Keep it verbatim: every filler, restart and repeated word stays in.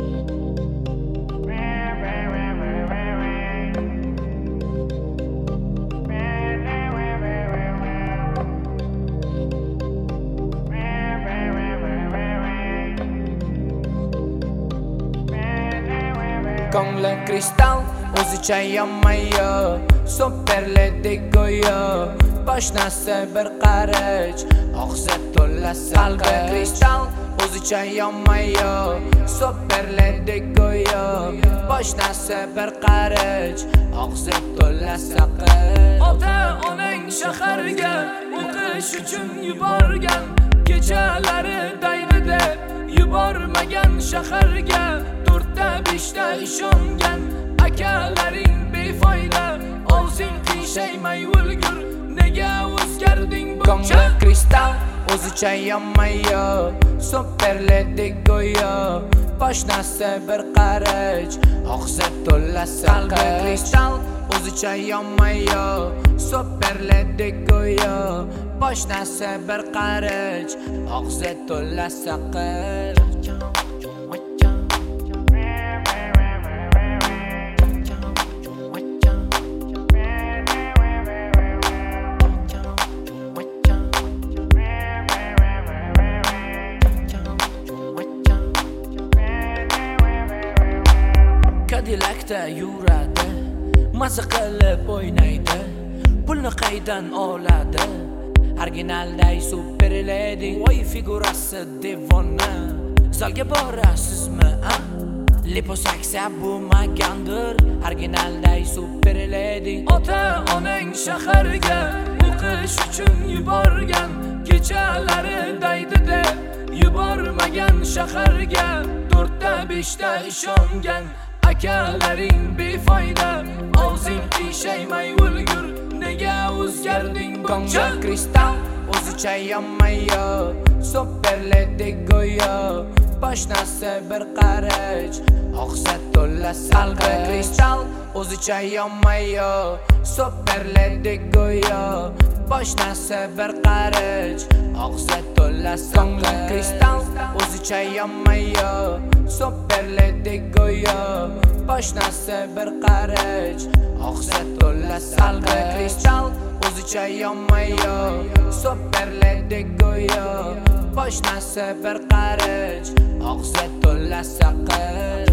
Ko'nglim kristal o'zicha yonmayo, superledek go'yo, poshnasi bir qarich, og'zi to'la salqin. Qalbi kristal o'zicha yonmayo, superledek go'yo, poshnasi bir qarich, og'zi to'la salqin. Ota onang shaharga o'qish uchun yuborgan, kechalari daydi deb yubormagan shaharga. To'rtta beshta ishongan akalaring befoyda, og'zing qiyshaymay o'lgur, nega o'zgarding buncha? Ko'nglim kristal o'zicha yonmayo, superledek go'yo, poshnasi bir qarich, og'zi to'la salqin. Qalbi kristal o'zicha yonmayo, superledek go'yo, poshnasi bir qarich, og'zi to'la salqin. Cadillac'da yuradi, maza qilib o'ynaydi, pulni qaydan oladi? Originalday super lady, voy figurasi devona. Zalga borasizmi, a? Liposaksiya bo'lmagandir, originalday super lady. Ota onang shaharga o'qish uchun yuborgan, kechalari daydi deb yubormagan shaharga. To'rtta beshta ishongan akalaring befoyda, og'zing qiyshaymay o'lgur, nega o'zgarding buncha? Ko'nglim kristal o'zicha yonmayo, superledek go'yo, poshnasi bir qarich, og'zi to'la salqin. Qalbi kristal o'zicha yonmayo, superledek go'yo, poshnasi bir qarich, og'zi to'la salqin. Ko'nglim kristal o'zicha yonmayo, superledek go'yo, poshnasi bir qarich, og'zi to'la salqin. Qalbi kristal o'zicha yonmayo, superledek go'yo, poshnasi bir qarich, og'zi to'la salqin.